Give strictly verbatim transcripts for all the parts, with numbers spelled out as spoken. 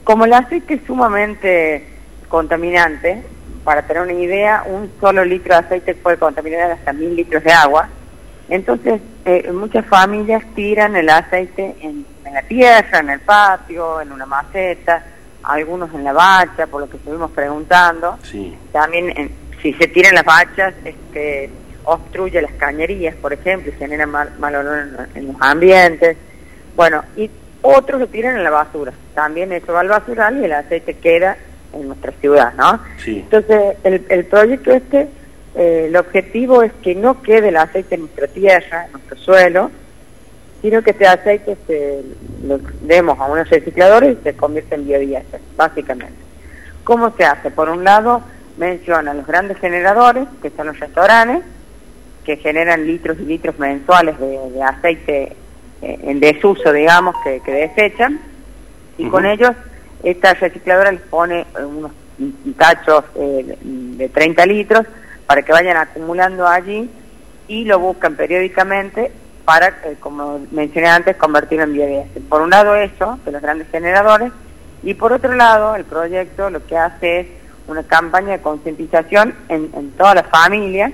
Como el aceite es sumamente contaminante, para tener una idea, un solo litro de aceite puede contaminar hasta mil litros de agua. Entonces, eh, muchas familias tiran el aceite en, en la tierra, en el patio, en una maceta, algunos en la bacha, por lo que estuvimos preguntando. Sí. También, en, si se tiran las bachas, este, obstruye las cañerías, por ejemplo, y genera mal, mal olor en, en los ambientes. Bueno, y otros lo tiran en la basura. También eso va al basural y el aceite queda en nuestra ciudad, ¿no? Sí. Entonces, el, el proyecto este, eh, el objetivo es que no quede el aceite en nuestra tierra, en nuestro suelo, sino que este aceite se lo demos a unos recicladores y se convierte en biodiesel, básicamente. ¿Cómo se hace? Por un lado, mencionan los grandes generadores, que son los restaurantes, que generan litros y litros mensuales de, de aceite eh, en desuso, digamos, que, que desechan, y uh-huh. con ellos esta recicladora les pone unos tachos eh, de treinta litros para que vayan acumulando allí y lo buscan periódicamente para, eh, como mencioné antes, convertirlo en biodiesel. Por un lado eso, de los grandes generadores, y por otro lado el proyecto lo que hace es una campaña de concientización en, en toda la familia,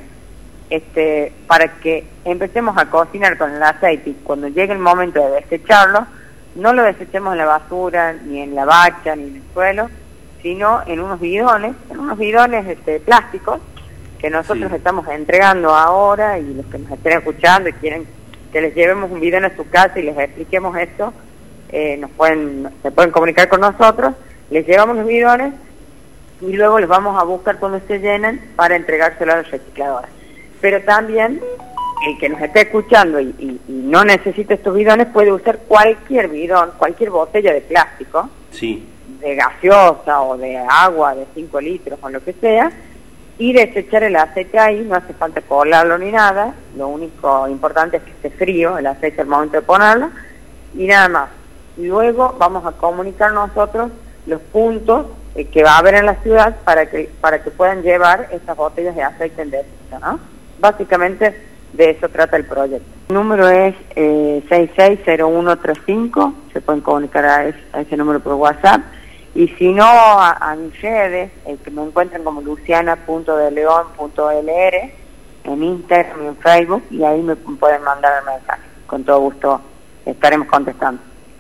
este, para que empecemos a cocinar con el aceite y cuando llegue el momento de desecharlo, no lo desechemos en la basura, ni en la bacha, ni en el suelo, sino en unos bidones, en unos bidones este, plásticos, que nosotros sí. estamos entregando ahora, y los que nos estén escuchando y quieren que les llevemos un bidón a su casa y les expliquemos esto, eh, nos pueden, se pueden comunicar con nosotros, les llevamos los bidones y luego los vamos a buscar cuando se llenen para entregárselo a los recicladores. Pero también el que nos esté escuchando y, y, y no necesite estos bidones puede usar cualquier bidón, cualquier botella de plástico, sí. de gaseosa o de agua de cinco litros o lo que sea, y desechar el aceite ahí. No hace falta colarlo ni nada, lo único importante es que esté frío el aceite al momento de ponerlo, y nada más. Y luego vamos a comunicar nosotros los puntos eh, que va a haber en la ciudad para que para que puedan llevar esas botellas de aceite en desecho, ¿no? Básicamente de eso trata el proyecto. El número es eh, seis seis cero uno tres cinco, se pueden comunicar a, es, a ese número por WhatsApp, y si no, a, a mis redes, eh, que me encuentran como luciana punto de león punto l r en Instagram y en Facebook, y ahí me pueden mandar el mensaje. Con todo gusto estaremos contestando.